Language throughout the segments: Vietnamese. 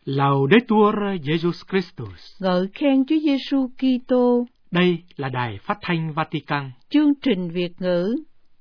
Laudetur Jesus Christus. Ngợi khen Chúa Giêsu Kitô. Đây là Đài Phát thanh Vatican. Chương trình Việt ngữ.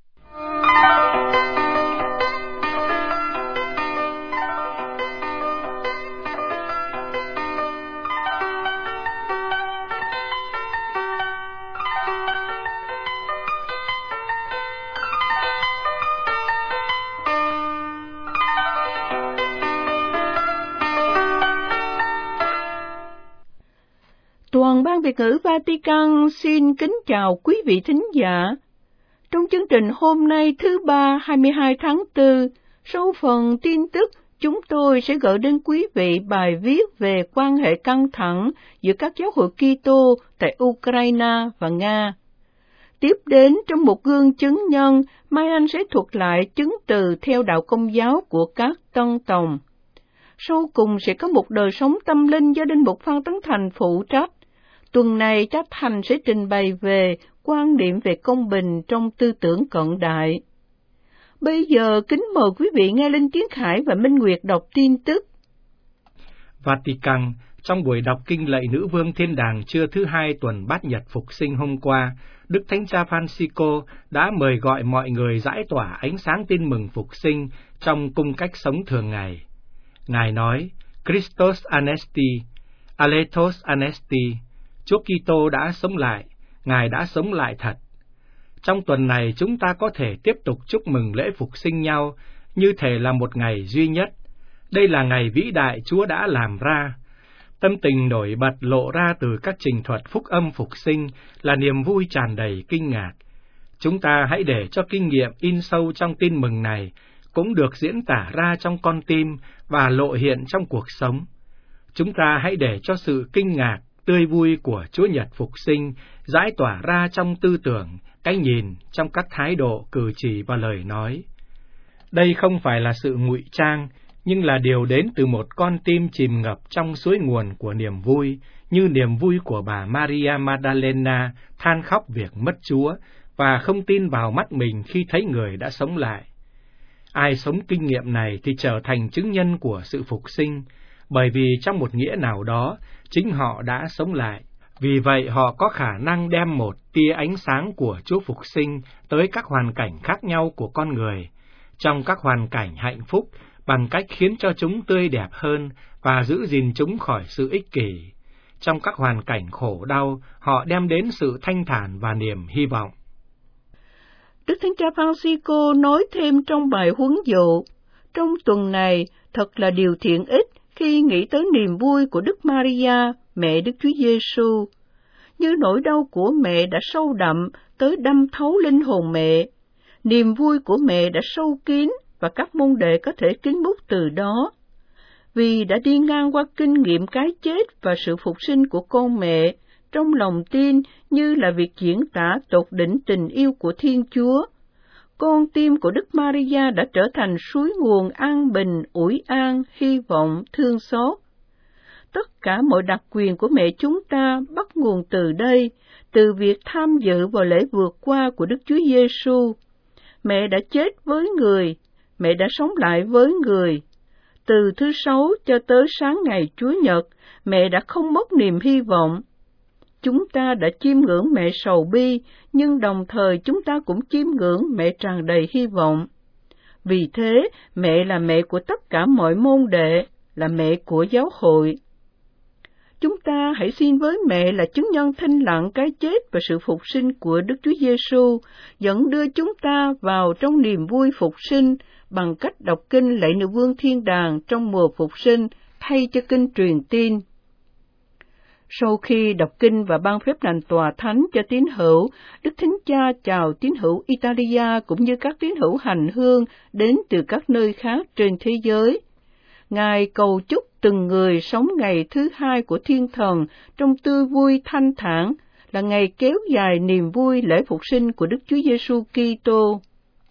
Toàn ban Việt ngữ Vatican xin kính chào quý vị thính giả. Trong chương trình hôm nay thứ Ba 22 tháng 4, sau phần tin tức, chúng tôi sẽ gửi đến quý vị bài viết về quan hệ căng thẳng giữa các giáo hội Kitô tại Ukraine và Nga. Tiếp đến trong một gương chứng nhân, Mai Anh sẽ thuật lại chứng từ theo đạo Công giáo của các tân tòng. Sau cùng sẽ có một đời sống tâm linh do Linh mục Phan Tấn Thành phụ trách. Tuần này Trác Thành sẽ trình bày về quan điểm về công bình trong tư tưởng cận đại. Bây giờ kính mời quý vị nghe Linh Tiến Khải và Minh Nguyệt đọc tin tức. Vatican, trong buổi đọc kinh lạy Nữ Vương Thiên Đàng trưa thứ Hai tuần Bát Nhật Phục Sinh hôm qua, Đức Thánh Cha Francisco đã mời gọi mọi người giải tỏa ánh sáng tin mừng Phục Sinh trong cung cách sống thường ngày. Ngài nói, Christos Anesti, Aletos Anesti, Chúa Kitô đã sống lại, Ngài đã sống lại thật. Trong tuần này chúng ta có thể tiếp tục chúc mừng lễ Phục Sinh nhau như thể là một ngày duy nhất. Đây là ngày vĩ đại Chúa đã làm ra. Tâm tình nổi bật lộ ra từ các trình thuật phúc âm Phục Sinh là niềm vui tràn đầy kinh ngạc. Chúng ta hãy để cho kinh nghiệm in sâu trong tin mừng này cũng được diễn tả ra trong con tim và lộ hiện trong cuộc sống. Chúng ta hãy để cho sự kinh ngạc, tươi vui của Chúa Nhật Phục Sinh giải tỏa ra trong tư tưởng, cái nhìn, trong các thái độ, cử chỉ và lời nói. Đây không phải là sự ngụy trang, nhưng là điều đến từ một con tim chìm ngập trong suối nguồn của niềm vui, như niềm vui của bà Maria Magdalena than khóc việc mất Chúa và không tin vào mắt mình khi thấy người đã sống lại. Ai sống kinh nghiệm này thì trở thành chứng nhân của sự phục sinh, bởi vì trong một nghĩa nào đó, chính họ đã sống lại. Vì vậy họ có khả năng đem một tia ánh sáng của Chúa Phục Sinh tới các hoàn cảnh khác nhau của con người, trong các hoàn cảnh hạnh phúc, bằng cách khiến cho chúng tươi đẹp hơn và giữ gìn chúng khỏi sự ích kỷ. Trong các hoàn cảnh khổ đau, họ đem đến sự thanh thản và niềm hy vọng. Đức Thánh Cha Francisco nói thêm trong bài huấn dụ, trong tuần này thật là điều thiện ích khi nghĩ tới niềm vui của Đức Maria, mẹ Đức Chúa Giêsu, như nỗi đau của mẹ đã sâu đậm tới đâm thấu linh hồn mẹ. Niềm vui của mẹ đã sâu kín và các môn đệ có thể kính bút từ đó. Vì đã đi ngang qua kinh nghiệm cái chết và sự phục sinh của con mẹ, trong lòng tin như là việc diễn tả tột đỉnh tình yêu của Thiên Chúa. Con tim của Đức Maria đã trở thành suối nguồn an bình, ủi an, hy vọng, thương xót. Tất cả mọi đặc quyền của mẹ chúng ta bắt nguồn từ đây, từ việc tham dự vào lễ vượt qua của Đức Chúa Giêsu. Mẹ đã chết với người, mẹ đã sống lại với người. Từ thứ Sáu cho tới sáng ngày Chúa Nhật, mẹ đã không mất niềm hy vọng. Chúng ta đã chiêm ngưỡng mẹ sầu bi, nhưng đồng thời chúng ta cũng chiêm ngưỡng mẹ tràn đầy hy vọng. Vì thế, mẹ là mẹ của tất cả mọi môn đệ, là mẹ của giáo hội. Chúng ta hãy xin với mẹ là chứng nhân thinh lặng cái chết và sự phục sinh của Đức Chúa Giêsu, dẫn đưa chúng ta vào trong niềm vui phục sinh bằng cách đọc kinh lạy Nữ Vương Thiên Đàng trong mùa phục sinh thay cho kinh truyền tin. Sau khi đọc kinh và ban phép lành tòa thánh cho tín hữu, Đức Thánh Cha chào tín hữu Italia cũng như các tín hữu hành hương đến từ các nơi khác trên thế giới. Ngài cầu chúc từng người sống ngày thứ Hai của Thiên Thần trong tươi vui thanh thản, là ngày kéo dài niềm vui lễ phục sinh của Đức Chúa Giêsu Kitô.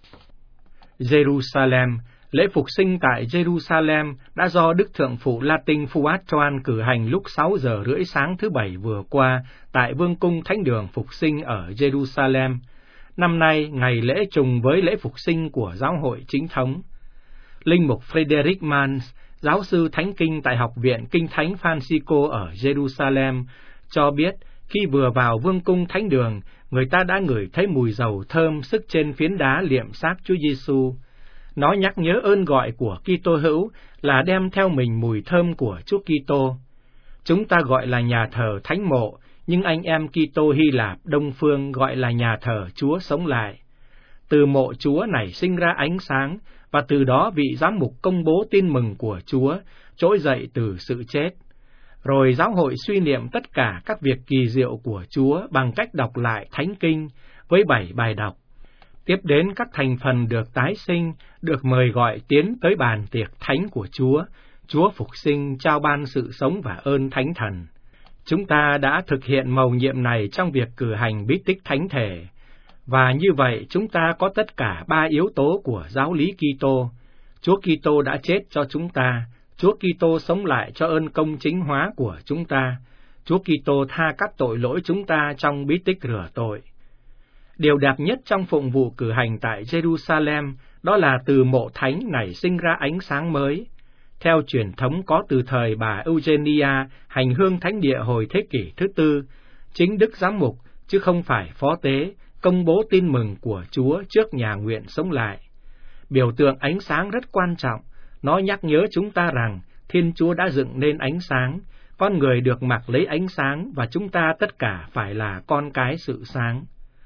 Jerusalem. Lễ Phục Sinh tại Jerusalem đã do Đức Thượng phụ Latin Fuad cử hành lúc 6 giờ rưỡi sáng thứ Bảy vừa qua tại Vương cung Thánh đường Phục Sinh ở Jerusalem. Năm nay, ngày lễ trùng với lễ Phục Sinh của giáo hội chính thống. Linh mục Frederick Mans, giáo sư Thánh Kinh tại Học viện Kinh Thánh Francisco ở Jerusalem, cho biết khi vừa vào vương cung thánh đường, người ta đã ngửi thấy mùi dầu thơm sức trên phiến đá liệm xác Chúa Giêsu. Nó nhắc nhớ ơn gọi của Kitô hữu là đem theo mình mùi thơm của Chúa Kitô. Chúng ta gọi là nhà thờ thánh mộ, nhưng anh em Kitô Hy Lạp Đông phương gọi là nhà thờ Chúa sống lại. Từ mộ Chúa nảy sinh ra ánh sáng, và từ đó vị giám mục công bố tin mừng của Chúa, trỗi dậy từ sự chết. Rồi giáo hội suy niệm tất cả các việc kỳ diệu của Chúa bằng cách đọc lại Thánh Kinh với 7 bài đọc. Tiếp đến các thành phần được tái sinh, được mời gọi tiến tới bàn tiệc thánh của Chúa. Chúa phục sinh trao ban sự sống và ơn Thánh Thần. Chúng ta đã thực hiện mầu nhiệm này trong việc cử hành bí tích thánh thể. Và như vậy chúng ta có tất cả 3 yếu tố của giáo lý Kitô. Chúa Kitô đã chết cho chúng ta, Chúa Kitô sống lại cho ơn công chính hóa của chúng ta, Chúa Kitô tha các tội lỗi chúng ta trong bí tích rửa tội. Điều đẹp nhất trong phụng vụ cử hành tại Jerusalem đó là từ mộ thánh nảy sinh ra ánh sáng mới. Theo truyền thống có từ thời bà Eugenia hành hương thánh địa hồi thế kỷ thứ 4, chính Đức Giám mục, chứ không phải phó tế, công bố tin mừng của Chúa trước nhà nguyện sống lại. Biểu tượng ánh sáng rất quan trọng, nó nhắc nhớ chúng ta rằng Thiên Chúa đã dựng nên ánh sáng, con người được mặc lấy ánh sáng và chúng ta tất cả phải là con cái sự sáng.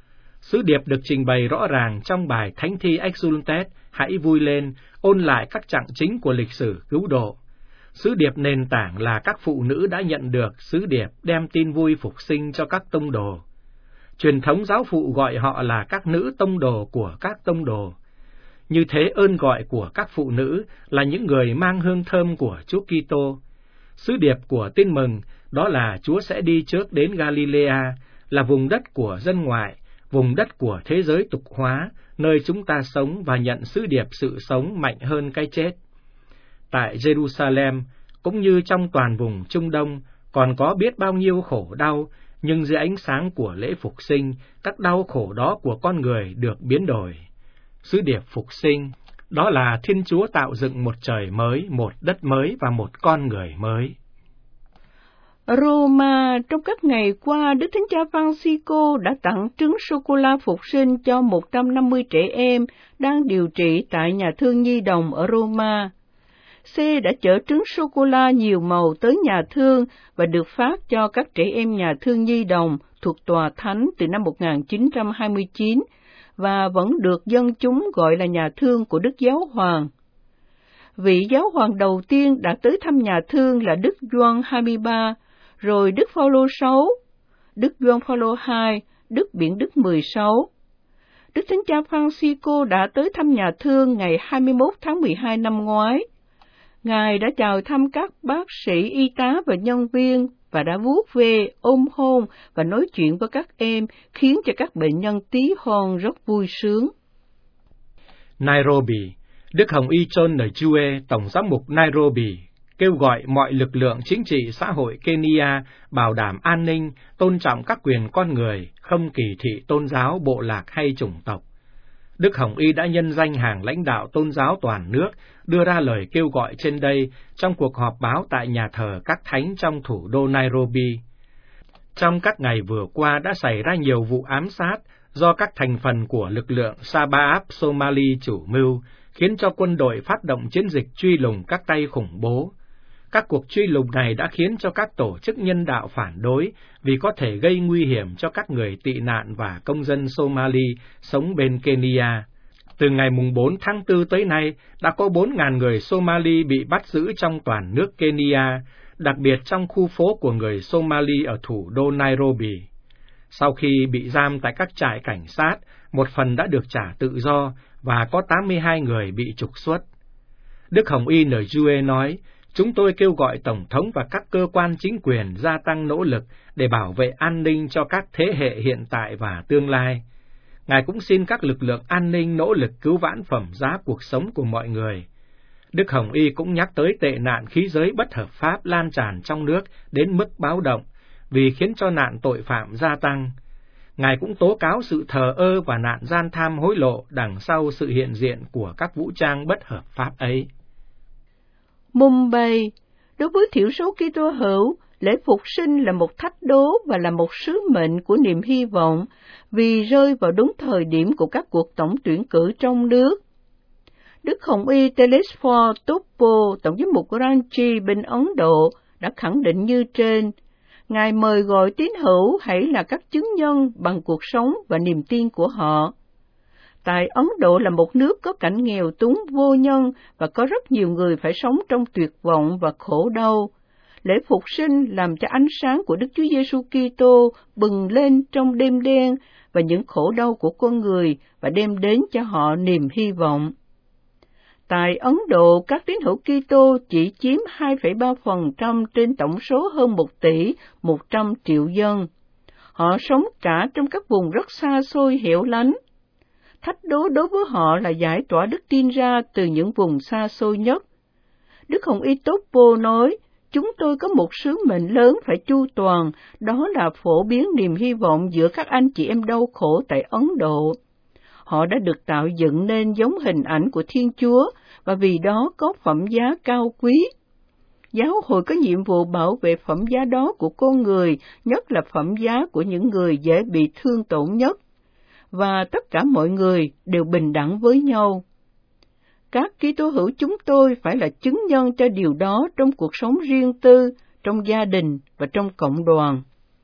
Sứ điệp được trình bày rõ ràng trong bài Thánh thi Exultet, hãy vui lên, ôn lại các chặng chính của lịch sử cứu độ. Sứ điệp nền tảng là các phụ nữ đã nhận được sứ điệp đem tin vui phục sinh cho các tông đồ. Truyền thống giáo phụ gọi họ là các nữ tông đồ của các tông đồ. Như thế ơn gọi của các phụ nữ là những người mang hương thơm của Chúa Kitô. Sứ điệp của tin mừng đó là Chúa sẽ đi trước đến Galilea, là vùng đất của dân ngoại, vùng đất của thế giới tục hóa, nơi chúng ta sống và nhận sứ điệp sự sống mạnh hơn cái chết. Tại Jerusalem, cũng như trong toàn vùng Trung Đông, còn có biết bao nhiêu khổ đau, nhưng dưới ánh sáng của lễ phục sinh, các đau khổ đó của con người được biến đổi. Sứ điệp phục sinh, đó là Thiên Chúa tạo dựng một trời mới, một đất mới và một con người mới. Roma trong các ngày qua, Đức Thánh Cha Francisco đã tặng trứng sô-cô-la phục sinh cho 150 trẻ em đang điều trị tại nhà thương nhi đồng ở Roma. C đã chở trứng sô-cô-la nhiều màu tới nhà thương và được phát cho các trẻ em nhà thương nhi đồng thuộc Tòa Thánh từ năm 1929 và vẫn được dân chúng gọi là nhà thương của Đức Giáo Hoàng. Vị Giáo Hoàng đầu tiên đã tới thăm nhà thương là Đức Gioan 23, rồi Đức Phaolô 6, Đức Gioan Phaolô 2, Đức Biển Đức 16. Đức Thánh Cha Francisco đã tới thăm nhà thương ngày 21 tháng 12 năm ngoái. Ngài đã chào thăm các bác sĩ, y tá và nhân viên và đã vuốt ve, ôm hôn và nói chuyện với các em, khiến cho các bệnh nhân tí hon rất vui sướng. Nairobi, Đức Hồng Y John Njue, Tổng giám mục Nairobi, kêu gọi mọi lực lượng chính trị xã hội Kenya bảo đảm an ninh, tôn trọng các quyền con người, không kỳ thị tôn giáo, bộ lạc hay chủng tộc. Đức Hồng Y đã nhân danh hàng lãnh đạo tôn giáo toàn nước đưa ra lời kêu gọi trên đây trong cuộc họp báo tại nhà thờ các thánh trong thủ đô Nairobi. Trong các ngày vừa qua đã xảy ra nhiều vụ ám sát do các thành phần của lực lượng Shabaab Somali chủ mưu, khiến cho quân đội phát động chiến dịch truy lùng các tay khủng bố. Các cuộc truy lùng này đã khiến cho các tổ chức nhân đạo phản đối vì có thể gây nguy hiểm cho các người tị nạn và công dân Somali sống bên Kenya. Từ ngày 4 tháng 4 tới nay, đã có 4.000 người Somali bị bắt giữ trong toàn nước Kenya, đặc biệt trong khu phố của người Somali ở thủ đô Nairobi. Sau khi bị giam tại các trại cảnh sát, một phần đã được trả tự do và có 82 người bị trục xuất. Đức Hồng Y Njue nói, chúng tôi kêu gọi Tổng thống và các cơ quan chính quyền gia tăng nỗ lực để bảo vệ an ninh cho các thế hệ hiện tại và tương lai. Ngài cũng xin các lực lượng an ninh nỗ lực cứu vãn phẩm giá cuộc sống của mọi người. Đức Hồng Y cũng nhắc tới tệ nạn khí giới bất hợp pháp lan tràn trong nước đến mức báo động, vì khiến cho nạn tội phạm gia tăng. Ngài cũng tố cáo sự thờ ơ và nạn gian tham hối lộ đằng sau sự hiện diện của các vũ trang bất hợp pháp ấy. Mumbai, đối với thiểu số Kitô hữu, lễ phục sinh là một thách đố và là một sứ mệnh của niềm hy vọng vì rơi vào đúng thời điểm của các cuộc tổng tuyển cử trong nước. Đức Hồng Y Telesphore Topo, Tổng giám mục của Ranchi bên Ấn Độ, đã khẳng định như trên, Ngài mời gọi tín hữu hãy là các chứng nhân bằng cuộc sống và niềm tin của họ. Tại Ấn Độ là một nước có cảnh nghèo túng vô nhân và có rất nhiều người phải sống trong tuyệt vọng và khổ đau. Lễ phục sinh làm cho ánh sáng của Đức Chúa Giêsu Kitô bừng lên trong đêm đen và những khổ đau của con người và đem đến cho họ niềm hy vọng. Tại Ấn Độ, các tín hữu Kitô chỉ chiếm 2,3% trên tổng số hơn 1 tỷ 100 triệu dân. Họ sống cả trong các vùng rất xa xôi hẻo lánh. Thách đố đối với họ là giải tỏa đức tin ra từ những vùng xa xôi nhất. Đức Hồng Y Topo nói, chúng tôi có một sứ mệnh lớn phải chu toàn, đó là phổ biến niềm hy vọng giữa các anh chị em đau khổ tại Ấn Độ. Họ đã được tạo dựng nên giống hình ảnh của Thiên Chúa, và vì đó có phẩm giá cao quý. Giáo hội có nhiệm vụ bảo vệ phẩm giá đó của con người, nhất là phẩm giá của những người dễ bị thương tổn nhất, và tất cả mọi người đều bình đẳng với nhau. Các Kitô hữu chúng tôi phải là chứng nhân cho điều đó trong cuộc sống riêng tư, trong gia đình và trong cộng đoàn.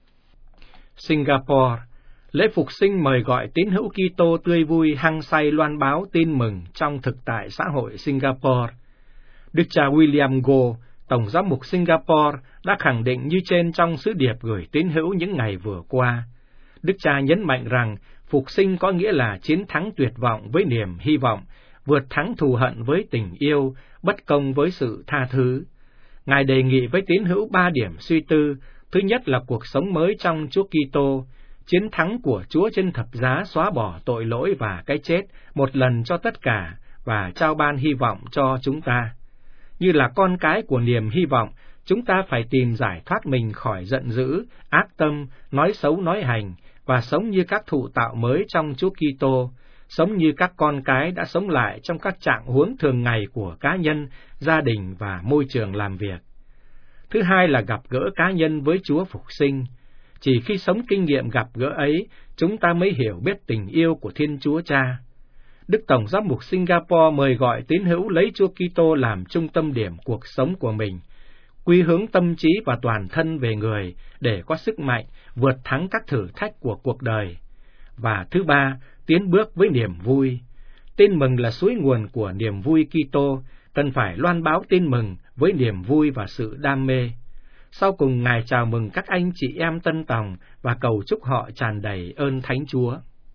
Singapore, lễ phục sinh mời gọi tín hữu Kitô tươi vui hăng say loan báo tin mừng trong thực tại xã hội Singapore. Đức cha William Goh, Tổng giám mục Singapore, đã khẳng định như trên trong sứ điệp gửi tín hữu những ngày vừa qua. Đức cha nhấn mạnh rằng phục sinh có nghĩa là chiến thắng tuyệt vọng với niềm hy vọng, vượt thắng thù hận với tình yêu, bất công với sự tha thứ. Ngài đề nghị với tín hữu 3 điểm suy tư. Thứ nhất là cuộc sống mới trong Chúa Kitô, chiến thắng của Chúa trên thập giá xóa bỏ tội lỗi và cái chết một lần cho tất cả và trao ban hy vọng cho chúng ta. Như là con cái của niềm hy vọng, chúng ta phải tìm giải thoát mình khỏi giận dữ, ác tâm, nói xấu nói hành và sống như các thụ tạo mới trong Chúa Kitô, sống như các con cái đã sống lại trong các trạng huống thường ngày của cá nhân, gia đình và môi trường làm việc. Thứ hai là gặp gỡ cá nhân với Chúa Phục sinh. Chỉ khi sống kinh nghiệm gặp gỡ ấy, chúng ta mới hiểu biết tình yêu của Thiên Chúa Cha. Đức Tổng giám mục Singapore mời gọi tín hữu lấy Chúa Kitô làm trung tâm điểm cuộc sống của mình, quy hướng tâm trí và toàn thân về người để có sức mạnh vượt thắng các thử thách của cuộc đời. Và thứ ba, tiến bước với niềm vui. Tin mừng là suối nguồn của niềm vui Kitô, cần phải loan báo tin mừng với niềm vui và sự đam mê. Sau cùng, Ngài chào mừng các anh chị em tân tòng và cầu chúc họ tràn đầy ơn Thánh Chúa.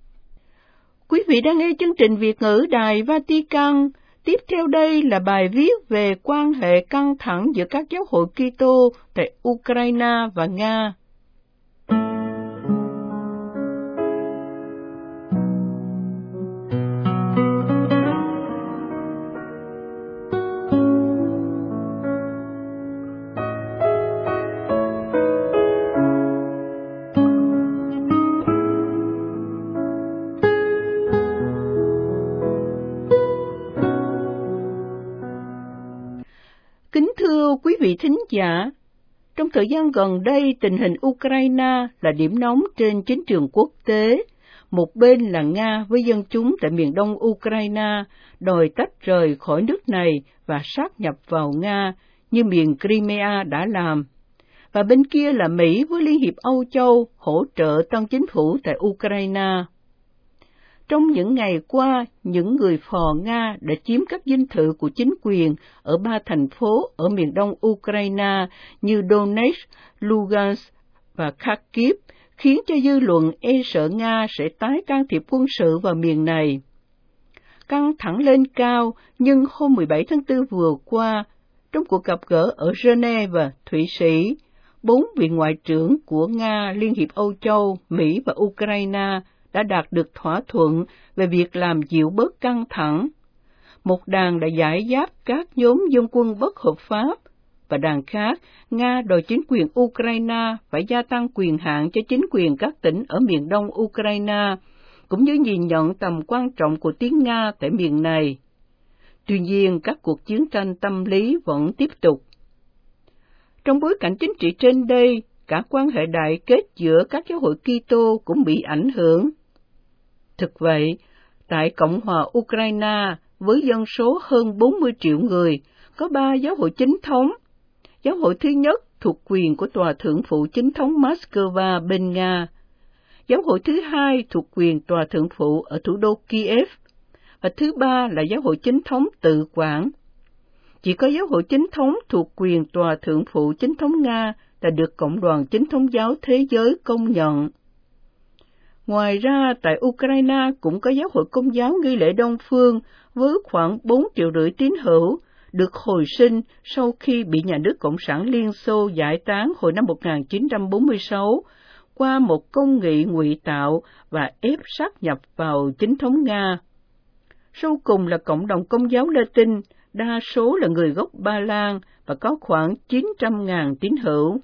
Quý vị đang nghe chương trình Việt ngữ Đài Vatican. Tiếp theo đây là bài viết về quan hệ căng thẳng giữa các giáo hội Kitô tại Ukraine và Nga. Kính thưa quý vị thính giả, trong thời gian gần đây, tình hình Ukraine là điểm nóng trên chính trường quốc tế. Một bên là Nga với dân chúng tại miền đông Ukraine đòi tách rời khỏi nước này và sáp nhập vào Nga như miền Crimea đã làm. Và bên kia là Mỹ với Liên hiệp Âu Châu hỗ trợ tân chính phủ tại Ukraine. Trong những ngày qua, những người phò Nga đã chiếm các dinh thự của chính quyền ở 3 thành phố ở miền đông Ukraine như Donetsk, Lugansk và Kharkiv, khiến cho dư luận e sợ Nga sẽ tái can thiệp quân sự vào miền này. Căng thẳng lên cao, nhưng hôm 17 tháng 4 vừa qua, trong cuộc gặp gỡ ở Geneva, Thụy Sĩ, 4 vị ngoại trưởng của Nga, Liên hiệp Âu Châu, Mỹ và Ukraine đã đạt được thỏa thuận về việc làm dịu bớt căng thẳng. Một đảng đã giải giáp các nhóm dân quân bất hợp pháp, và đảng khác, Nga đòi chính quyền Ukraine phải gia tăng quyền hạn cho chính quyền các tỉnh ở miền đông Ukraine, cũng như nhìn nhận tầm quan trọng của tiếng Nga tại miền này. Tuy nhiên, các cuộc chiến tranh tâm lý vẫn tiếp tục. Trong bối cảnh chính trị trên đây, cả quan hệ đại kết giữa các giáo hội Kitô cũng bị ảnh hưởng. Thực vậy, tại Cộng hòa Ukraine, với dân số hơn 40 triệu người, có 3 giáo hội chính thống. Giáo hội thứ nhất thuộc quyền của Tòa Thượng phụ Chính thống Moscow bên Nga. Giáo hội thứ hai thuộc quyền Tòa Thượng phụ ở thủ đô Kiev. Và thứ ba là giáo hội chính thống tự quản. Chỉ có giáo hội chính thống thuộc quyền Tòa Thượng phụ Chính thống Nga là được Cộng đoàn Chính thống giáo thế giới công nhận. Ngoài ra, tại Ukraine cũng có giáo hội Công giáo nghi lễ Đông phương với khoảng 4,5 triệu tín hữu, được hồi sinh sau khi bị nhà nước Cộng sản Liên Xô giải tán hồi năm 1946 qua một công nghị ngụy tạo và ép sát nhập vào chính thống Nga. Sau cùng là cộng đồng Công giáo Latin, đa số là người gốc Ba Lan và có khoảng 900.000 tín hữu.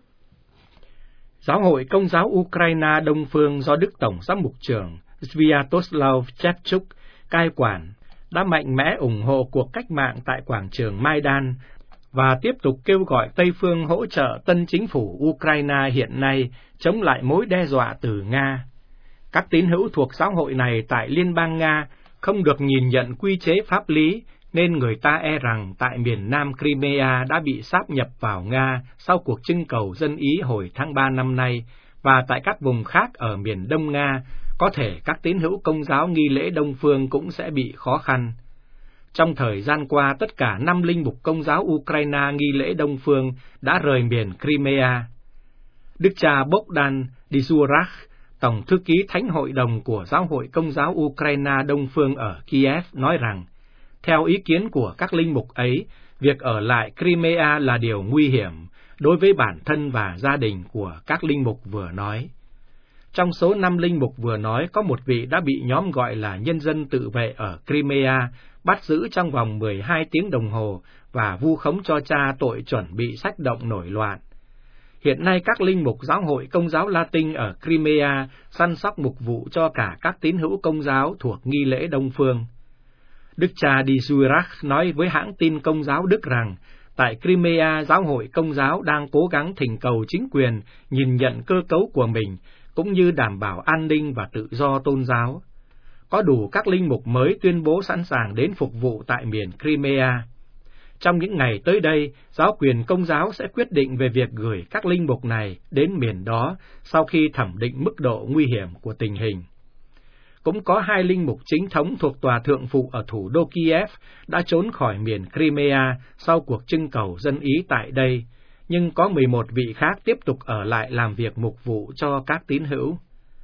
Giáo hội Công giáo Ukraine Đông phương do Đức Tổng giám mục trưởng Sviatoslav Shevchuk cai quản đã mạnh mẽ ủng hộ cuộc cách mạng tại quảng trường Maidan và tiếp tục kêu gọi Tây phương hỗ trợ tân chính phủ Ukraine hiện nay chống lại mối đe dọa từ Nga. Các tín hữu thuộc giáo hội này tại Liên bang Nga không được nhìn nhận quy chế pháp lý, nên người ta e rằng tại miền Nam Crimea đã bị sáp nhập vào Nga sau cuộc trưng cầu dân Ý hồi tháng 3 năm nay, và tại các vùng khác ở miền Đông Nga, có thể các tín hữu Công giáo nghi lễ Đông phương cũng sẽ bị khó khăn. Trong thời gian qua, tất cả 5 linh mục Công giáo Ukraine nghi lễ Đông phương đã rời miền Crimea. Đức cha Bogdan Dysurak, Tổng thư ký Thánh hội đồng của Giáo hội Công giáo Ukraine Đông phương ở Kiev nói rằng, theo ý kiến của các linh mục ấy, việc ở lại Crimea là điều nguy hiểm đối với bản thân và gia đình của các linh mục vừa nói. Trong số 5 linh mục vừa nói, có một vị đã bị nhóm gọi là Nhân dân tự vệ ở Crimea bắt giữ trong vòng 12 tiếng đồng hồ và vu khống cho cha tội chuẩn bị sách động nổi loạn. Hiện nay các linh mục Giáo hội Công giáo Latin ở Crimea săn sóc mục vụ cho cả các tín hữu Công giáo thuộc nghi lễ Đông phương. Đức cha Dysurak nói với hãng tin Công giáo Đức rằng, tại Crimea, Giáo hội Công giáo đang cố gắng thỉnh cầu chính quyền nhìn nhận cơ cấu của mình, cũng như đảm bảo an ninh và tự do tôn giáo. Có đủ các linh mục mới tuyên bố sẵn sàng đến phục vụ tại miền Crimea. Trong những ngày tới đây, giáo quyền Công giáo sẽ quyết định về việc gửi các linh mục này đến miền đó sau khi thẩm định mức độ nguy hiểm của tình hình. Cũng có 2 linh mục chính thống thuộc Tòa Thượng phụ ở thủ đô Kiev đã trốn khỏi miền Crimea sau cuộc trưng cầu dân Ý tại đây, nhưng có 11 vị khác tiếp tục ở lại làm việc mục vụ cho các tín hữu.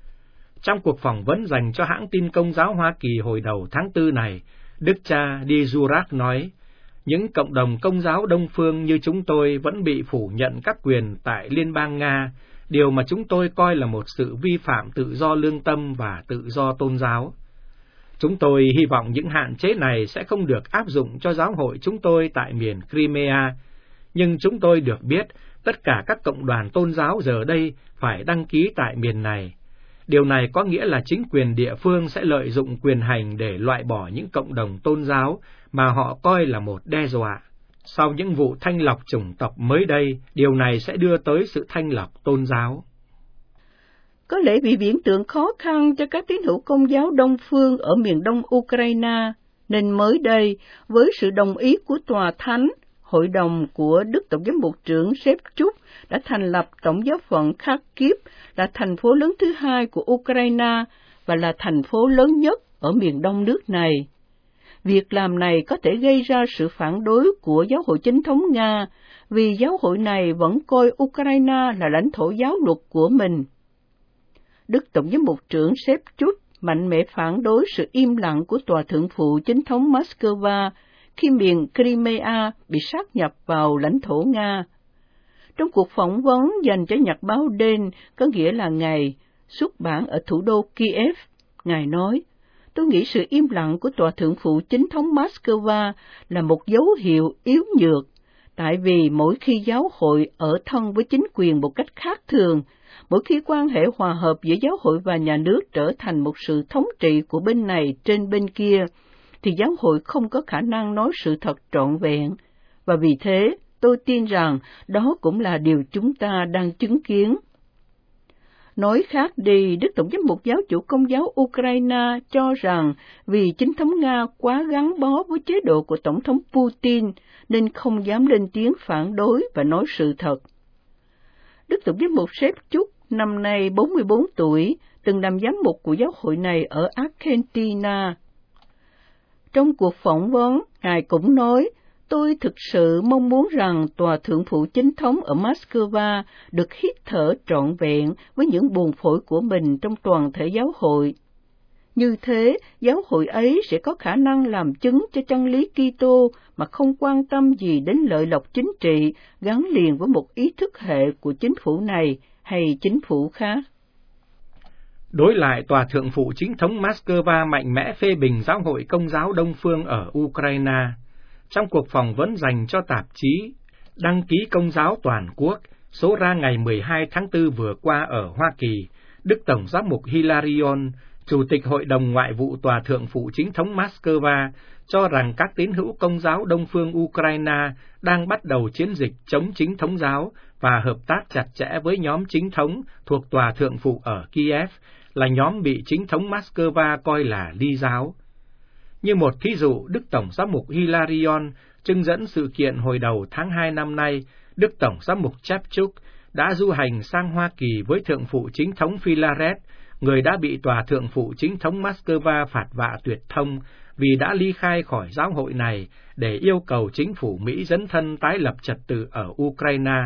Trong cuộc phỏng vấn dành cho hãng tin Công giáo Hoa Kỳ hồi đầu tháng 4 này, Đức cha Dysurak nói, những cộng đồng Công giáo Đông phương như chúng tôi vẫn bị phủ nhận các quyền tại Liên bang Nga, điều mà chúng tôi coi là một sự vi phạm tự do lương tâm và tự do tôn giáo. Chúng tôi hy vọng những hạn chế này sẽ không được áp dụng cho giáo hội chúng tôi tại miền Crimea, nhưng chúng tôi được biết tất cả các cộng đoàn tôn giáo giờ đây phải đăng ký tại miền này. Điều này có nghĩa là chính quyền địa phương sẽ lợi dụng quyền hành để loại bỏ những cộng đồng tôn giáo mà họ coi là một đe dọa. Sau những vụ thanh lọc chủng tộc mới đây, điều này sẽ đưa tới sự thanh lọc tôn giáo. Có lẽ vì viễn tượng khó khăn cho các tín hữu Công giáo Đông phương ở miền đông Ukraine, nên mới đây, với sự đồng ý của Tòa Thánh, Hội đồng của Đức Tổng giám mục trưởng Shevchuk đã thành lập Tổng giáo phận Kharkiv là thành phố lớn thứ 2 của Ukraine và là thành phố lớn nhất ở miền đông nước này. Việc làm này có thể gây ra sự phản đối của giáo hội chính thống Nga, vì giáo hội này vẫn coi Ukraine là lãnh thổ giáo luật của mình. Đức Tổng giám mục trưởng Shevchuk mạnh mẽ phản đối sự im lặng của Tòa Thượng phụ Chính thống Moscow khi miền Crimea bị sáp nhập vào lãnh thổ Nga. Trong cuộc phỏng vấn dành cho nhật báo Den, có nghĩa là ngày, xuất bản ở thủ đô Kiev, Ngài nói, tôi nghĩ sự im lặng của Tòa Thượng phụ Chính thống Moscow là một dấu hiệu yếu nhược, tại vì mỗi khi giáo hội ở thân với chính quyền một cách khác thường, mỗi khi quan hệ hòa hợp giữa giáo hội và nhà nước trở thành một sự thống trị của bên này trên bên kia, thì giáo hội không có khả năng nói sự thật trọn vẹn, và vì thế tôi tin rằng đó cũng là điều chúng ta đang chứng kiến. Nói khác đi, Đức Tổng giám mục Giáo chủ Công giáo Ukraine cho rằng vì chính thống Nga quá gắn bó với chế độ của Tổng thống Putin nên không dám lên tiếng phản đối và nói sự thật. Đức Tổng giám mục Shevchuk, năm nay 44 tuổi, từng làm giám mục của giáo hội này ở Argentina. Trong cuộc phỏng vấn, Ngài cũng nói, tôi thực sự mong muốn rằng Tòa Thượng phụ Chính thống ở Moscow được hít thở trọn vẹn với những buồng phổi của mình trong toàn thể giáo hội. Như thế, giáo hội ấy sẽ có khả năng làm chứng cho chân lý Kitô mà không quan tâm gì đến lợi lộc chính trị gắn liền với một ý thức hệ của chính phủ này hay chính phủ khác. Đối lại, Tòa Thượng phụ Chính thống Moscow mạnh mẽ phê bình giáo hội Công giáo Đông phương ở Ukraine. Trong cuộc phỏng vấn dành cho tạp chí Đăng ký Công giáo Toàn quốc, số ra ngày 12 tháng 4 vừa qua ở Hoa Kỳ, Đức Tổng giám mục Hilarion, Chủ tịch Hội đồng Ngoại vụ Tòa Thượng phụ Chính thống Moscow, cho rằng các tín hữu Công giáo Đông phương Ukraine đang bắt đầu chiến dịch chống chính thống giáo và hợp tác chặt chẽ với nhóm chính thống thuộc Tòa Thượng phụ ở Kiev, là nhóm bị chính thống Moscow coi là ly giáo. Như một thí dụ, Đức Tổng giám mục Hilarion trưng dẫn sự kiện hồi đầu tháng 2 năm nay, Đức Tổng giám mục Shevchuk đã du hành sang Hoa Kỳ với Thượng phụ Chính thống Philaret, người đã bị Tòa Thượng phụ Chính thống Moscow phạt vạ tuyệt thông vì đã ly khai khỏi giáo hội này để yêu cầu chính phủ Mỹ dấn thân tái lập trật tự ở Ukraine.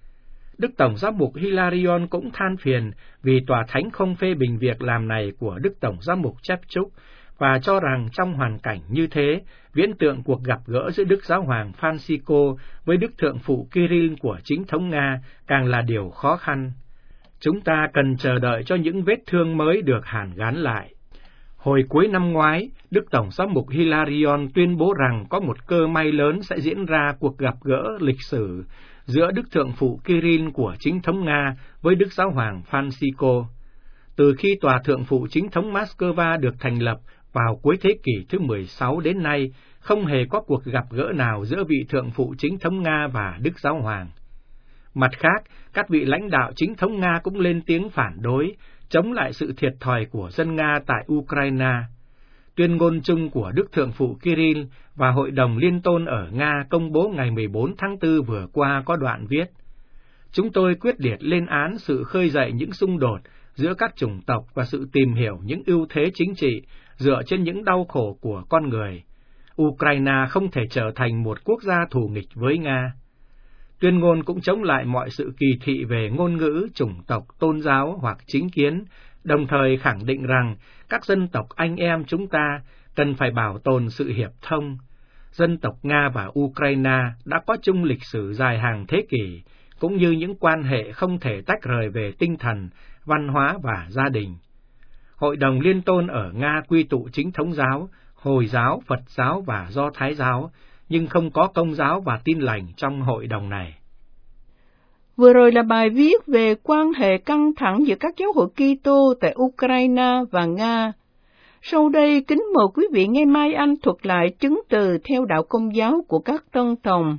Đức Tổng giám mục Hilarion cũng than phiền vì Tòa Thánh không phê bình việc làm này của Đức Tổng giám mục Shevchuk, và cho rằng trong hoàn cảnh như thế, viễn tượng cuộc gặp gỡ giữa Đức Giáo hoàng Francisco với Đức Thượng phụ Kirill của chính thống Nga càng là điều khó khăn. Chúng ta cần chờ đợi cho những vết thương mới được hàn gắn lại. Hồi cuối năm ngoái, Đức Tổng giám mục Hilarion tuyên bố rằng có một cơ may lớn sẽ diễn ra cuộc gặp gỡ lịch sử giữa Đức Thượng phụ Kirill của chính thống Nga với Đức Giáo hoàng Francisco. Từ khi Tòa Thượng phụ Chính thống Moscow được thành lập vào cuối thế kỷ thứ 16 đến nay, không hề có cuộc gặp gỡ nào giữa vị Thượng phụ Chính thống Nga và Đức Giáo hoàng. Mặt khác, các vị lãnh đạo chính thống Nga cũng lên tiếng phản đối, chống lại sự thiệt thòi của dân Nga tại Ukraine. Tuyên ngôn chung của Đức Thượng phụ Kirill và Hội đồng Liên tôn ở Nga công bố ngày 14 tháng 4 vừa qua có đoạn viết: Chúng tôi quyết liệt lên án sự khơi dậy những xung đột giữa các chủng tộc và sự tìm hiểu những ưu thế chính trị dựa trên những đau khổ của con người. Ukraine không thể trở thành một quốc gia thù nghịch với Nga. Tuyên ngôn cũng chống lại mọi sự kỳ thị về ngôn ngữ, chủng tộc, tôn giáo hoặc chính kiến, đồng thời khẳng định rằng các dân tộc anh em chúng ta cần phải bảo tồn sự hiệp thông. Dân tộc Nga và Ukraine đã có chung lịch sử dài hàng thế kỷ, cũng như những quan hệ không thể tách rời về tinh thần, văn hóa và gia đình. Hội đồng Liên tôn ở Nga quy tụ chính thống giáo, Hồi giáo, Phật giáo và Do Thái giáo, nhưng không có Công giáo và Tin lành trong hội đồng này. Vừa rồi là bài viết về quan hệ căng thẳng giữa các giáo hội Kitô tại Ukraine và Nga. Sau đây, kính mời quý vị nghe Mai Anh thuật lại chứng từ theo đạo Công giáo của các tân tòng.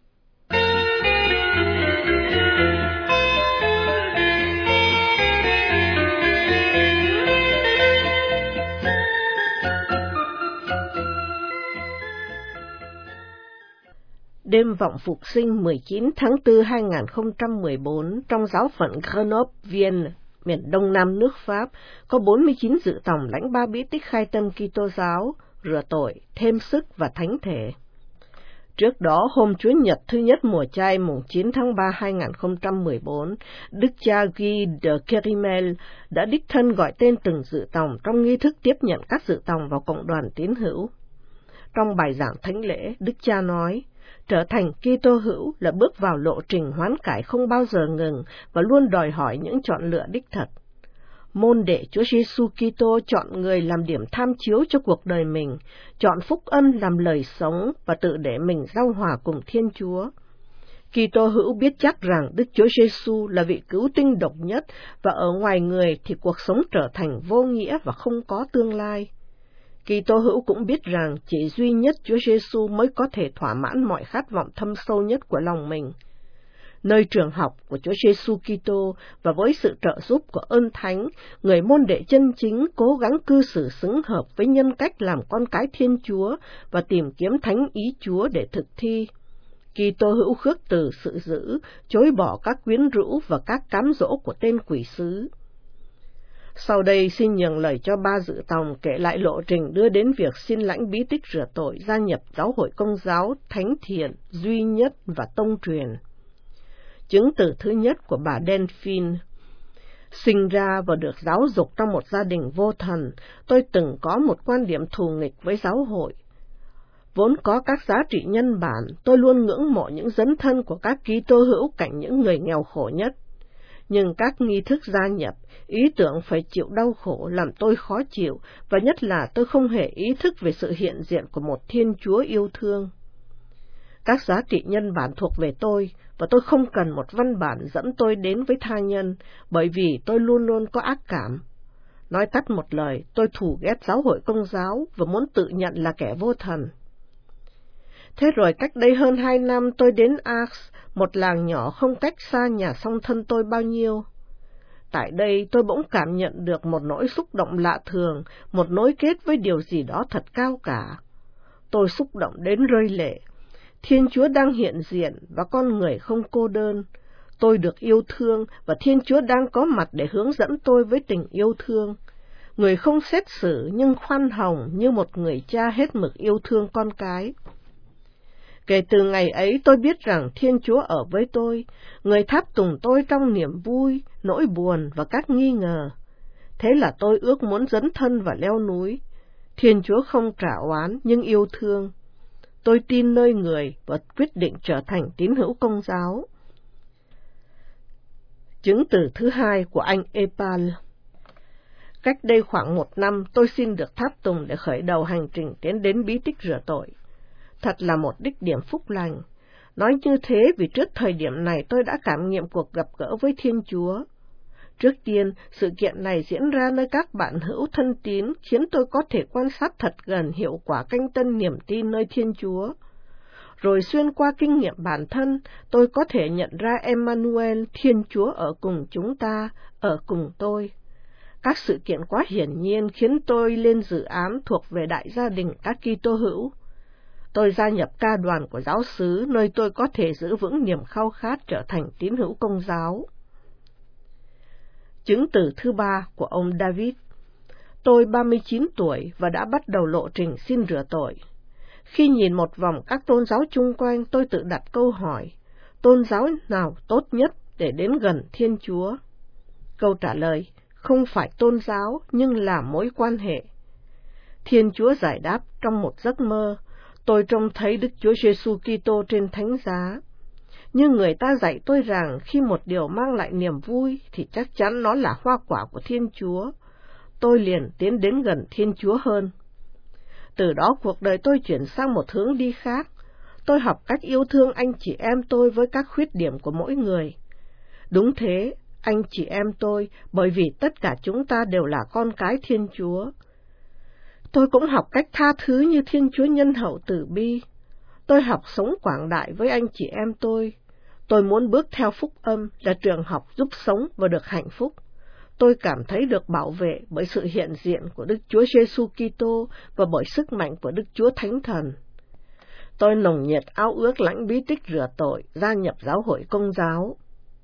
Đêm vọng phục sinh 19 tháng 4 2014 trong giáo phận Grenoble, Vienne, miền đông nam nước Pháp, có 49 dự tòng lãnh ba bí tích khai tâm Kitô giáo, rửa tội, thêm sức và thánh thể. Trước đó, hôm Chúa Nhật thứ nhất mùa chay mùng 9 tháng 3 2014, Đức cha Guy de Kerimel đã đích thân gọi tên từng dự tòng trong nghi thức tiếp nhận các dự tòng vào cộng đoàn tín hữu. Trong bài giảng thánh lễ, Đức cha nói: trở thành Kitô hữu là bước vào lộ trình hoán cải không bao giờ ngừng và luôn đòi hỏi những chọn lựa đích thật. Môn đệ Chúa Giêsu Kitô chọn người làm điểm tham chiếu cho cuộc đời mình, chọn phúc âm làm lời sống và tự để mình giao hòa cùng Thiên Chúa. Kitô hữu biết chắc rằng Đức Chúa Giêsu là vị cứu tinh độc nhất và ở ngoài người thì cuộc sống trở thành vô nghĩa và không có tương lai. Kitô hữu cũng biết rằng chỉ duy nhất Chúa Giêsu mới có thể thỏa mãn mọi khát vọng thâm sâu nhất của lòng mình. Nơi trường học của Chúa Giêsu Kitô và với sự trợ giúp của ơn Thánh, người môn đệ chân chính cố gắng cư xử xứng hợp với nhân cách làm con cái Thiên Chúa và tìm kiếm thánh ý Chúa để thực thi. Kitô hữu khước từ sự dữ, chối bỏ các quyến rũ và các cám dỗ của tên quỷ sứ. Sau đây xin nhường lời cho ba dự tòng kể lại lộ trình đưa đến việc xin lãnh bí tích rửa tội, gia nhập giáo hội Công giáo thánh thiện, duy nhất và tông truyền. Chứng từ thứ nhất của bà Delphine. Sinh ra và được giáo dục trong một gia đình vô thần, tôi từng có một quan điểm thù nghịch với giáo hội. Vốn có các giá trị nhân bản, tôi luôn ngưỡng mộ những dấn thân của các Kitô hữu cạnh những người nghèo khổ nhất. Nhưng các nghi thức gia nhập, ý tưởng phải chịu đau khổ làm tôi khó chịu, và nhất là tôi không hề ý thức về sự hiện diện của một Thiên Chúa yêu thương. Các giá trị nhân bản thuộc về tôi, và tôi không cần một văn bản dẫn tôi đến với tha nhân, bởi vì tôi luôn luôn có ác cảm. Nói tắt một lời, tôi thù ghét giáo hội Công giáo và muốn tự nhận là kẻ vô thần. Thế rồi cách đây hơn 2 năm tôi đến Ars, một làng nhỏ không cách xa nhà song thân tôi bao nhiêu. Tại đây tôi bỗng cảm nhận được một nỗi xúc động lạ thường, một nối kết với điều gì đó thật cao cả. Tôi xúc động đến rơi lệ. Thiên Chúa đang hiện diện và con người không cô đơn. Tôi được yêu thương và Thiên Chúa đang có mặt để hướng dẫn tôi với tình yêu thương. Người không xét xử nhưng khoan hồng như một người cha hết mực yêu thương con cái. Kể từ ngày ấy tôi biết rằng Thiên Chúa ở với tôi, người tháp tùng tôi trong niềm vui, nỗi buồn và các nghi ngờ. Thế là tôi ước muốn dấn thân và leo núi. Thiên Chúa không trả oán nhưng yêu thương. Tôi tin nơi người và quyết định trở thành tín hữu Công giáo. Chứng từ thứ hai của anh Epal. Cách đây khoảng 1 năm, tôi xin được tháp tùng để khởi đầu hành trình tiến đến bí tích rửa tội. Thật là một đích điểm phúc lành. Nói như thế vì trước thời điểm này tôi đã cảm nghiệm cuộc gặp gỡ với Thiên Chúa. Trước tiên, sự kiện này diễn ra nơi các bạn hữu thân tín khiến tôi có thể quan sát thật gần hiệu quả canh tân niềm tin nơi Thiên Chúa. Rồi xuyên qua kinh nghiệm bản thân, tôi có thể nhận ra Emmanuel, Thiên Chúa ở cùng chúng ta, ở cùng tôi. Các sự kiện quá hiển nhiên khiến tôi lên dự án thuộc về đại gia đình các Kitô hữu. Tôi gia nhập ca đoàn của giáo xứ, nơi tôi có thể giữ vững niềm khao khát trở thành tín hữu Công giáo. Chứng từ thứ ba của ông David. Tôi 39 tuổi và đã bắt đầu lộ trình xin rửa tội. Khi nhìn một vòng các tôn giáo chung quanh, tôi tự đặt câu hỏi, tôn giáo nào tốt nhất để đến gần Thiên Chúa? Câu trả lời, không phải tôn giáo nhưng là mối quan hệ. Thiên Chúa giải đáp trong một giấc mơ, tôi trông thấy Đức Chúa Giêsu Kitô trên thánh giá. Nhưng người ta dạy tôi rằng khi một điều mang lại niềm vui thì chắc chắn nó là hoa quả của Thiên Chúa. Tôi liền tiến đến gần Thiên Chúa hơn. Từ đó cuộc đời tôi chuyển sang một hướng đi khác. Tôi học cách yêu thương anh chị em tôi với các khuyết điểm của mỗi người. Đúng thế, anh chị em tôi, bởi vì tất cả chúng ta đều là con cái Thiên Chúa. Tôi cũng học cách tha thứ như Thiên Chúa nhân hậu từ bi. Tôi học sống quảng đại với anh chị em tôi. Tôi muốn bước theo phúc âm là trường học giúp sống và được hạnh phúc. Tôi cảm thấy được bảo vệ bởi sự hiện diện của Đức Chúa Giêsu Kitô và bởi sức mạnh của Đức Chúa Thánh Thần. Tôi nồng nhiệt ao ước lãnh bí tích rửa tội, gia nhập giáo hội Công giáo.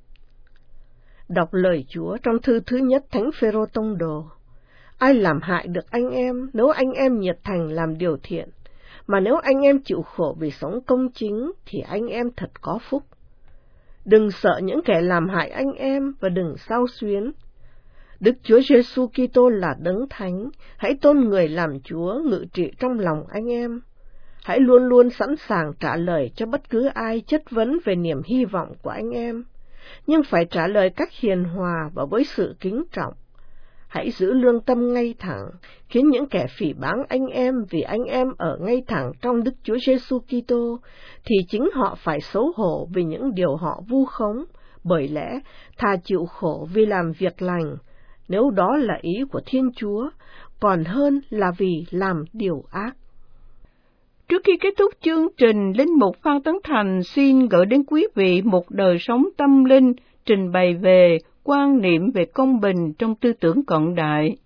Đọc lời Chúa trong thư thứ nhất Thánh Phêrô Tông Đồ. Ai làm hại được anh em nếu anh em nhiệt thành làm điều thiện, mà nếu anh em chịu khổ vì sống công chính thì anh em thật có phúc. Đừng sợ những kẻ làm hại anh em và đừng xao xuyến. Đức Chúa Giêsu Kitô là Đấng Thánh, hãy tôn người làm Chúa ngự trị trong lòng anh em. Hãy luôn luôn sẵn sàng trả lời cho bất cứ ai chất vấn về niềm hy vọng của anh em, nhưng phải trả lời cách hiền hòa và với sự kính trọng. Hãy giữ lương tâm ngay thẳng, khiến những kẻ phỉ báng anh em vì anh em ở ngay thẳng trong Đức Chúa Giêsu Kitô, thì chính họ phải xấu hổ vì những điều họ vu khống, bởi lẽ thà chịu khổ vì làm việc lành, nếu đó là ý của Thiên Chúa, còn hơn là vì làm điều ác. Trước khi kết thúc chương trình, Linh mục Phan Tấn Thành xin gửi đến quý vị một đời sống tâm linh trình bày về quan niệm về công bình trong tư tưởng cận đại.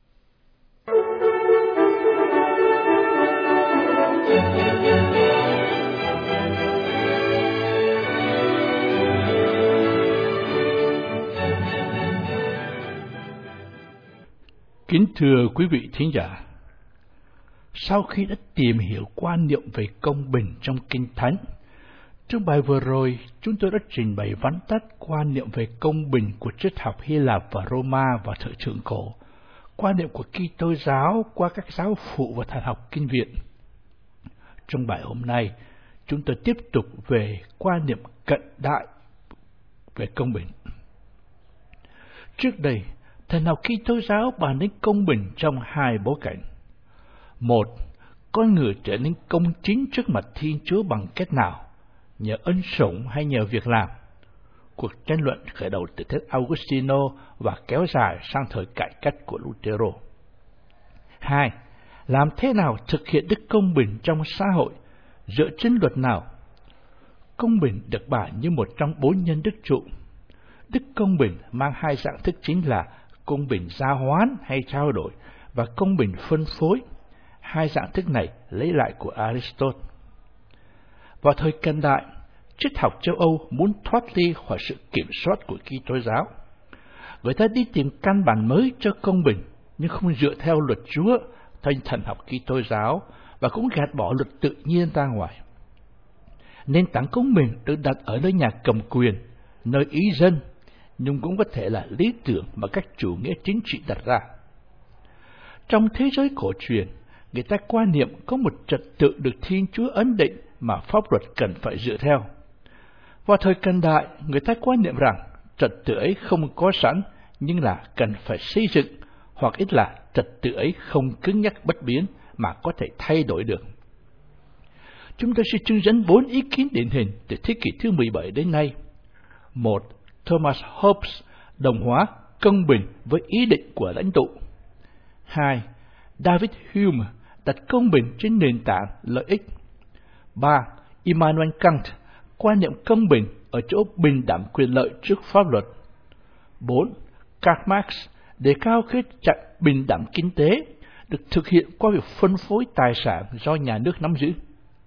Kính thưa quý vị thính giả, sau khi đã tìm hiểu quan niệm về công bình trong Kinh Thánh, trong bài vừa rồi chúng tôi đã trình bày vắn tắt quan niệm về công bình của triết học Hy Lạp và Roma vào thời thượng cổ, quan niệm của Kitô giáo qua các giáo phụ và thần học Kinh Viện. Trong bài hôm nay, chúng tôi tiếp tục về quan niệm cận đại về công bình. Trước đây, thần học Kitô giáo bàn đến công bình trong hai bối cảnh. Một, con người trở nên công chính trước mặt Thiên Chúa bằng cách nào? Nhờ ân sủng hay nhờ việc làm? Cuộc tranh luận khởi đầu từ thời Augustino và kéo dài sang thời cải cách của Lutero. Hai, làm thế nào thực hiện đức công bình trong xã hội? Dựa trên luật nào? Công bình được bàn như một trong 4 nhân đức trụ. Đức công bình mang hai dạng thức chính là công bình giao hoán hay trao đổi và công bình phân phối. Hai dạng thức này lấy lại của Aristotle. Vào thời cận đại, triết học châu Âu muốn thoát ly khỏi sự kiểm soát của Kitô giáo. Người ta đi tìm căn bản mới cho công bình, nhưng không dựa theo luật Chúa, theo thần học Kitô giáo, và cũng gạt bỏ luật tự nhiên ra ngoài. Nền tảng công bình được đặt ở nơi nhà cầm quyền, nơi ý dân, nhưng cũng có thể là lý tưởng mà các chủ nghĩa chính trị đặt ra. Trong thế giới cổ truyền, người ta quan niệm có một trật tự được Thiên Chúa ấn định mà pháp luật cần phải dựa theo. Vào thời cận đại, người ta quan niệm rằng trật tự ấy không có sẵn, nhưng là cần phải xây dựng, hoặc ít là trật tự ấy không cứng nhắc bất biến mà có thể thay đổi được. Chúng tôi sẽ trưng dẫn 4 ý kiến điển hình từ thế kỷ thứ 17 đến nay. 1. Thomas Hobbes đồng hóa công bình với ý định của lãnh tụ. 2. David Hume đặt công bình trên nền tảng lợi ích. 3. Immanuel Kant quan niệm công bình ở chỗ bình đẳng quyền lợi trước pháp luật. 4. Karl Marx đề cao khía cạnh bình đẳng kinh tế được thực hiện qua việc phân phối tài sản do nhà nước nắm giữ.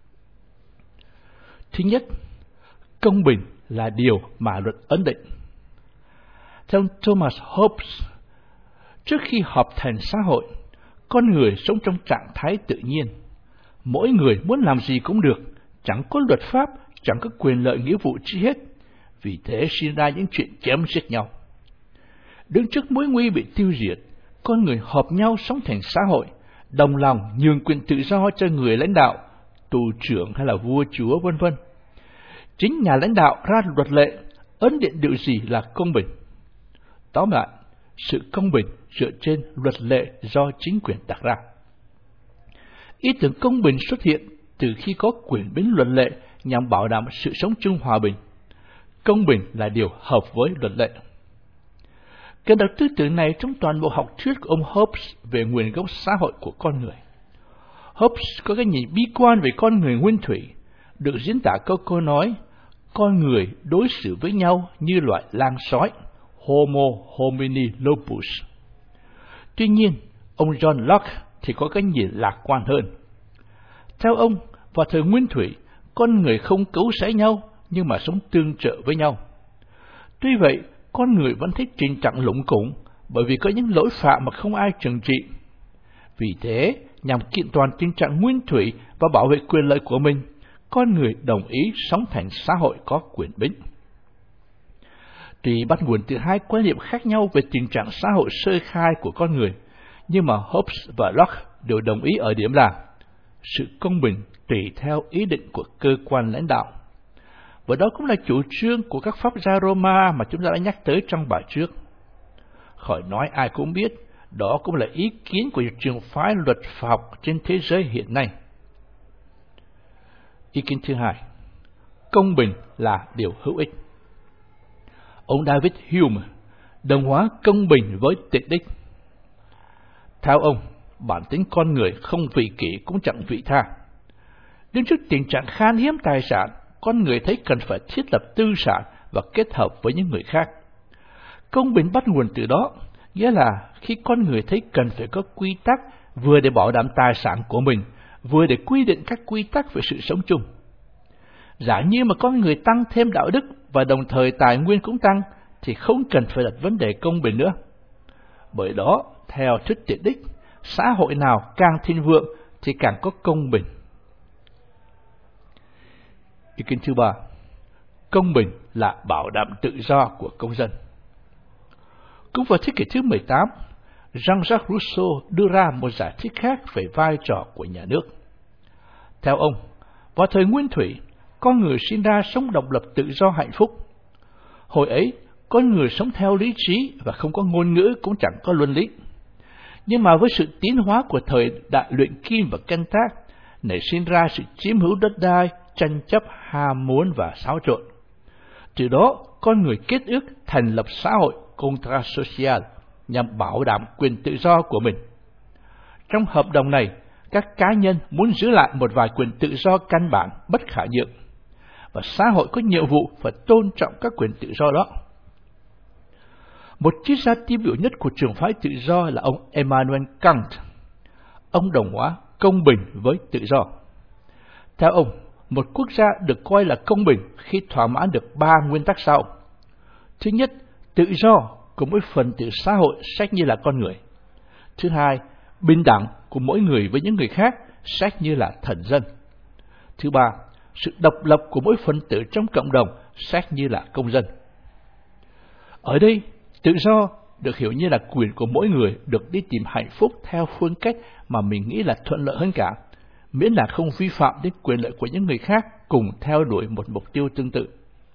Thứ nhất, công bình là điều mà luật ấn định. Theo Thomas Hobbes, trước khi hợp thành xã hội, con người sống trong trạng thái tự nhiên. Mỗi người muốn làm gì cũng được, chẳng có luật pháp, chẳng có quyền lợi nghĩa vụ chi hết. Vì thế sinh ra những chuyện chém giết nhau. Đứng trước mối nguy bị tiêu diệt, con người hợp nhau sống thành xã hội, đồng lòng nhường quyền tự do cho người lãnh đạo, tù trưởng hay là vua chúa vân vân. Chính nhà lãnh đạo ra luật lệ, ấn định điều gì là công bình. Tóm lại, sự công bình dựa trên luật lệ do chính quyền đặt ra. Ý tưởng công bình xuất hiện từ khi có quyền bính luật lệ nhằm bảo đảm sự sống chung hòa bình. Công bình là điều hợp với luật lệ. Cần đặt tư tưởng này trong toàn bộ học thuyết của ông Hobbes về nguồn gốc xã hội của con người. Hobbes có cái nhìn bi quan về con người nguyên thủy, được diễn tả câu nói, con người đối xử với nhau như loại lang sói, Homo homini lupus. Tuy nhiên, ông John Locke thì có cái nhìn lạc quan hơn. Theo ông, vào thời nguyên thủy, con người không cấu xé nhau, nhưng mà sống tương trợ với nhau. Tuy vậy, con người vẫn thấy tình trạng lủng củng, bởi vì có những lỗi phạm mà không ai trừng trị. Vì thế, nhằm kiện toàn tình trạng nguyên thủy và bảo vệ quyền lợi của mình, con người đồng ý sống thành xã hội có quyền bính. Tuy bắt nguồn từ hai quan niệm khác nhau về tình trạng xã hội sơ khai của con người, nhưng mà Hobbes và Locke đều đồng ý ở điểm là sự công bình tùy theo ý định của cơ quan lãnh đạo. Và đó cũng là chủ trương của các pháp gia Roma mà chúng ta đã nhắc tới trong bài trước. Khỏi nói ai cũng biết, đó cũng là ý kiến của trường phái luật pháp học trên thế giới hiện nay. Ý kiến thứ hai, công bình là điều hữu ích. Ông David Hume đồng hóa công bình với tiện ích. Theo ông, bản tính con người không vị kỷ cũng chẳng vị tha. Đứng trước tình trạng khan hiếm tài sản, con người thấy cần phải thiết lập tư sản và kết hợp với những người khác. Công bình bắt nguồn từ đó, nghĩa là khi con người thấy cần phải có quy tắc vừa để bảo đảm tài sản của mình, vừa để quy định các quy tắc về sự sống chung. Giả như mà con người tăng thêm đạo đức và đồng thời tài nguyên cũng tăng, thì không cần phải đặt vấn đề công bình nữa. Bởi đó, theo thuyết tiện ích, xã hội nào càng thịnh vượng thì càng có công bình. Ý kiến thứ ba, công bình là bảo đảm tự do của công dân. Cũng vào thế kỷ thứ 18, Jean-Jacques Rousseau đưa ra một giải thích khác về vai trò của nhà nước. Theo ông, vào thời Nguyên Thủy, con người sinh ra sống độc lập tự do hạnh phúc. Hồi ấy, con người sống theo lý trí và không có ngôn ngữ cũng chẳng có luân lý. Nhưng mà với sự tiến hóa của thời đại luyện kim và canh tác, nảy sinh ra sự chiếm hữu đất đai, tranh chấp, ham muốn và xáo trộn. Từ đó, con người kết ước thành lập xã hội contrat social nhằm bảo đảm quyền tự do của mình. Trong hợp đồng này, các cá nhân muốn giữ lại một vài quyền tự do căn bản bất khả nhượng, và xã hội có nhiệm vụ phải tôn trọng các quyền tự do đó. Một triết gia tiêu biểu nhất của trường phái tự do là ông Emmanuel Kant. Ông đồng hóa công bình với tự do. Theo ông, một quốc gia được coi là công bình khi thỏa mãn được 3 nguyên tắc sau. Thứ nhất, tự do của mỗi phần tử xã hội xét như là con người. Thứ hai, bình đẳng của mỗi người với những người khác xét như là thần dân. Thứ ba, sự độc lập của mỗi phần tử trong cộng đồng xét như là công dân. Ở đây, tự do được hiểu như là quyền của mỗi người được đi tìm hạnh phúc theo phương cách mà mình nghĩ là thuận lợi hơn cả, miễn là không vi phạm đến quyền lợi của những người khác cùng theo đuổi một mục tiêu tương tự.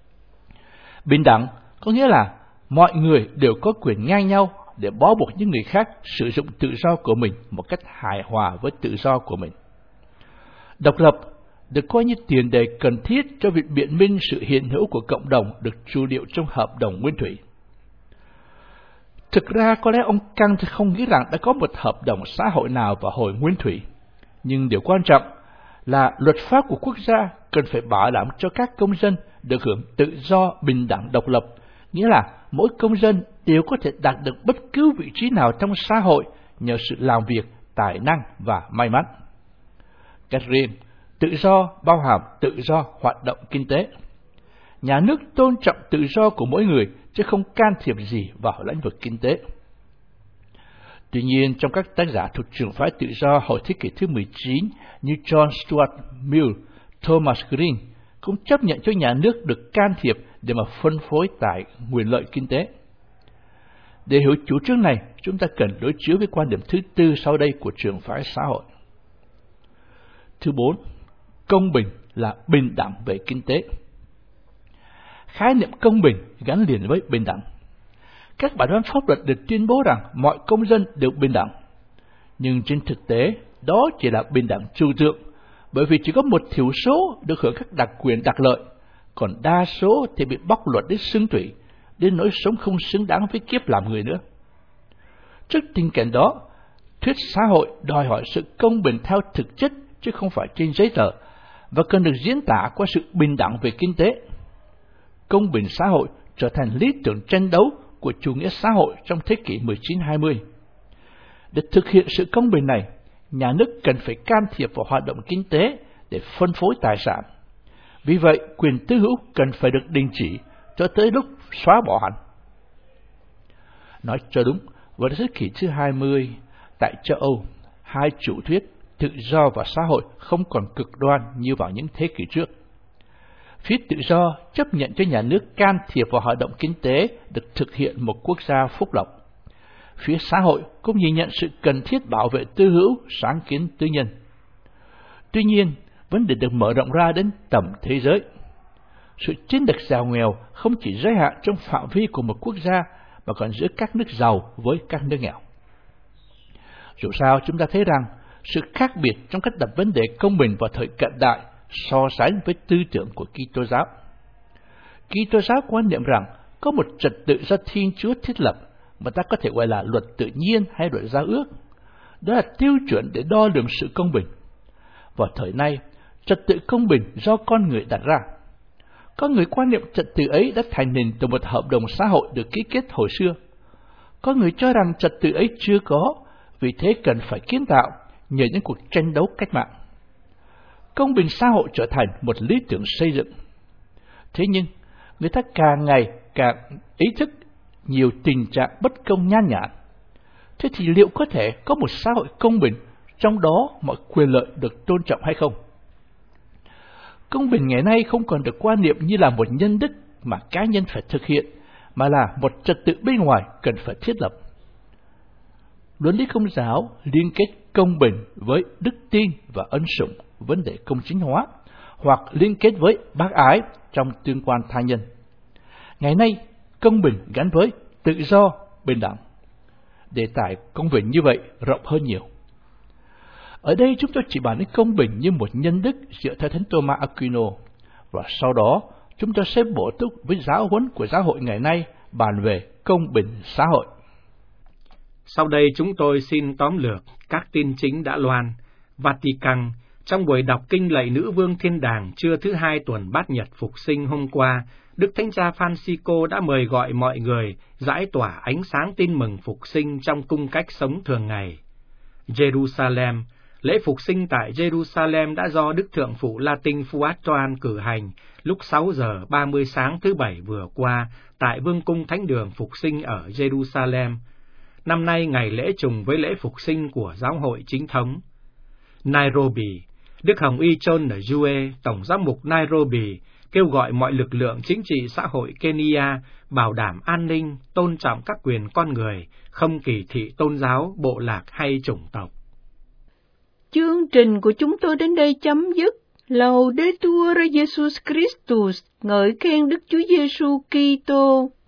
Bình đẳng có nghĩa là mọi người đều có quyền ngang nhau để bó buộc những người khác sử dụng tự do của mình một cách hài hòa với tự do của mình. Độc lập được coi như tiền đề cần thiết cho việc biện minh sự hiện hữu của cộng đồng được chu điệu trong hợp đồng Nguyên Thủy. Thực ra có lẽ ông Kant không nghĩ rằng đã có một hợp đồng xã hội nào vào hồi Nguyên Thủy, nhưng điều quan trọng là luật pháp của quốc gia cần phải bảo đảm cho các công dân được hưởng tự do, bình đẳng, độc lập, nghĩa là mỗi công dân đều có thể đạt được bất cứ vị trí nào trong xã hội nhờ sự làm việc, tài năng và may mắn. Cách riêng, tự do bao hàm tự do hoạt động kinh tế. Nhà nước tôn trọng tự do của mỗi người chứ không can thiệp gì vào lĩnh vực kinh tế. Tuy nhiên, trong các tác giả thuộc trường phái tự do hồi thế kỷ thứ 19 như John Stuart Mill, Thomas Green cũng chấp nhận cho nhà nước được can thiệp để mà phân phối tài nguyên lợi kinh tế. Để hiểu chủ trương này, chúng ta cần đối chiếu với quan điểm thứ tư sau đây của trường phái xã hội. Thứ 4, công bình là bình đẳng về kinh tế. Khái niệm công bình gắn liền với bình đẳng. Các bản án pháp luật được tuyên bố rằng mọi công dân đều bình đẳng. Nhưng trên thực tế, đó chỉ là bình đẳng trừu tượng, bởi vì chỉ có một thiểu số được hưởng các đặc quyền đặc lợi, còn đa số thì bị bóc lột đến xương tủy, đến nỗi sống không xứng đáng với kiếp làm người nữa. Trước tình cảnh đó, thuyết xã hội đòi hỏi sự công bình theo thực chất chứ không phải trên giấy tờ, và cần được diễn tả qua sự bình đẳng về kinh tế. Công bình xã hội trở thành lý tưởng tranh đấu của chủ nghĩa xã hội trong thế kỷ 19-20. Để thực hiện sự công bình này, nhà nước cần phải can thiệp vào hoạt động kinh tế để phân phối tài sản. Vì vậy, quyền tư hữu cần phải được đình chỉ cho tới lúc xóa bỏ hẳn. Nói cho đúng, vào thế kỷ thứ 20, tại châu Âu, hai chủ thuyết tự do và xã hội không còn cực đoan như vào những thế kỷ trước. Phía tự do chấp nhận cho nhà nước can thiệp vào hoạt động kinh tế được thực hiện một quốc gia phúc lộc. Phía xã hội cũng nhìn nhận sự cần thiết bảo vệ tư hữu, sáng kiến tư nhân. Tuy nhiên, vấn đề được mở rộng ra đến tầm thế giới. Sự chênh lệch giàu nghèo không chỉ giới hạn trong phạm vi của một quốc gia mà còn giữa các nước giàu với các nước nghèo. Dù sao, chúng ta thấy rằng sự khác biệt trong cách đặt vấn đề công bình vào thời cận đại so sánh với tư tưởng của Kitô giáo. Kitô giáo quan niệm rằng có một trật tự do Thiên Chúa thiết lập mà ta có thể gọi là luật tự nhiên hay luật giao ước. đó là tiêu chuẩn để đo lường sự công bình. Vào thời nay, trật tự công bình do con người đặt ra. Có người quan niệm trật tự ấy đã thành hình từ một hợp đồng xã hội được ký kết hồi xưa. Có người cho rằng trật tự ấy chưa có, vì thế cần phải kiến tạo nhờ những cuộc tranh đấu cách mạng. Công bình xã hội trở thành một lý tưởng xây dựng. Thế nhưng, người ta càng ngày càng ý thức nhiều tình trạng bất công nhan nhản. Thế thì liệu có thể có một xã hội công bình, trong đó mọi quyền lợi được tôn trọng hay không? Công bình ngày nay không còn được quan niệm như là một nhân đức mà cá nhân phải thực hiện, mà là một trật tự bên ngoài cần phải thiết lập. Luân lý Công giáo liên kết công bình với đức tin và ân sủng, vấn đề công chính hóa, hoặc liên kết với bác ái trong tương quan tha nhân. Ngày nay, công bình gắn với tự do, bình đẳng. Đề tài công bình như vậy rộng hơn nhiều. Ở đây chúng tôi chỉ bàn đến công bình như một nhân đức dựa theo Thánh Thomas Aquino, và sau đó chúng tôi sẽ bổ túc với giáo huấn của giáo hội ngày nay bàn về công bình xã hội. Sau đây chúng tôi xin tóm lược các tin chính đã loan. Vatican, trong buổi đọc kinh lạy Nữ Vương Thiên Đàng trưa thứ Hai tuần Bát Nhật Phục Sinh hôm qua, Đức Thánh Cha Francisco đã mời gọi mọi người giải tỏa ánh sáng tin mừng Phục Sinh trong cung cách sống thường ngày. Jerusalem, lễ Phục Sinh tại Jerusalem đã do Đức Thượng phụ Latin Fuatoan cử hành lúc 6 giờ 30 sáng thứ Bảy vừa qua tại Vương cung Thánh đường Phục Sinh ở Jerusalem. Năm nay ngày lễ trùng với lễ Phục Sinh của giáo hội chính thống. Nairobi, Đức Hồng Y John Njue, Tổng giám mục Nairobi, kêu gọi mọi lực lượng chính trị xã hội Kenya bảo đảm an ninh, tôn trọng các quyền con người, không kỳ thị tôn giáo, bộ lạc hay chủng tộc. Chương trình của chúng tôi đến đây chấm dứt. Laudetur Jesus Christus, ngợi khen Đức Chúa Giêsu Kitô.